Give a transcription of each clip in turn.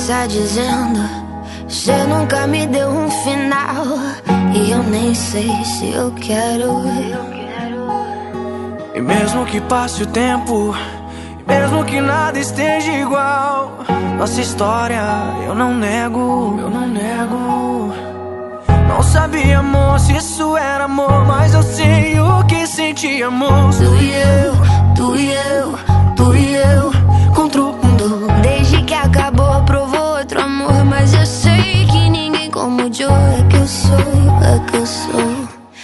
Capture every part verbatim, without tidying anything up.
começar dizendo: cê nunca me deu um final, e eu nem sei se eu quero. E mesmo que passe o tempo, e mesmo que nada esteja igual, nossa história eu não nego, eu não nego. Não sabia, amor, se isso era amor, mas eu sei o que sentíamos. Tu e eu, tu e eu, tu e eu contra o mundo. Desde que acabou provou outro amor, mas eu sei que ninguém como o Joe. É que eu sou, é que eu sou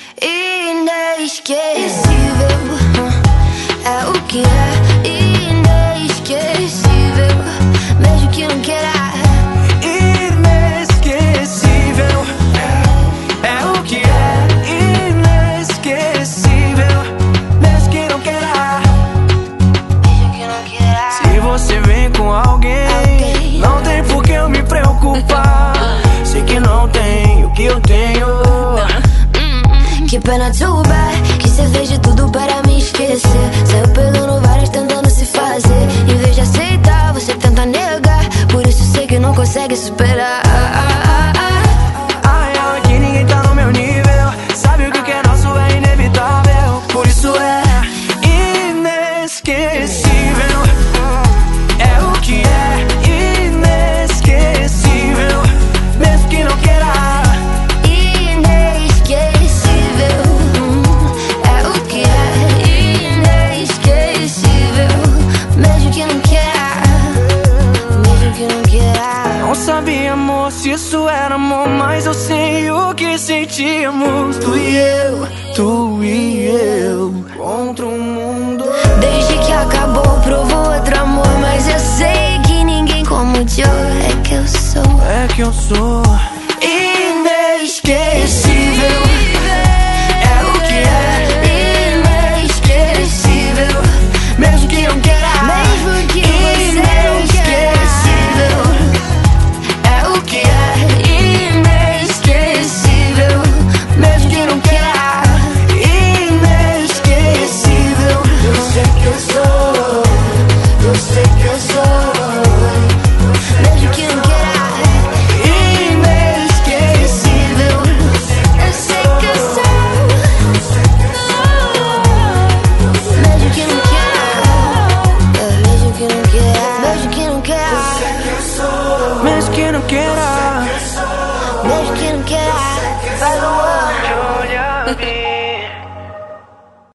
inesquecível. É o que é inesquecível, mesmo que não queira. Inesquecível, é o que é inesquecível, mesmo que não queira. Mesmo que não queira. Se você vem com alguém, alguém, não tem por que eu me preocupar. Sei que não tem o que eu tenho. Que pena, too bad, que cê fez de tudo para me esquecer. Saiu pegando várias tentando se fazer. Em vez de aceitar, você tenta negar. Por isso sei que não consegue superar. Ai, ai, que ninguém tá no meu nível. Sabe o que é nosso é inevitável. Por isso é inesquecível. É o que é inesquecível, mesmo que não queira. Sabia, amor, se isso era amor, mas eu sei o que sentíamos. Tu e eu, tu e eu contra o mundo. Desde que acabou provou outro amor, mas eu sei que ninguém como o Joe. É que eu sou, é que eu sou inesquecível. É o que é inesquecível, mesmo que não queira. Mesmo que você não queira. Mesmo que não queira, mesmo que não queira, faz o ano. Olha,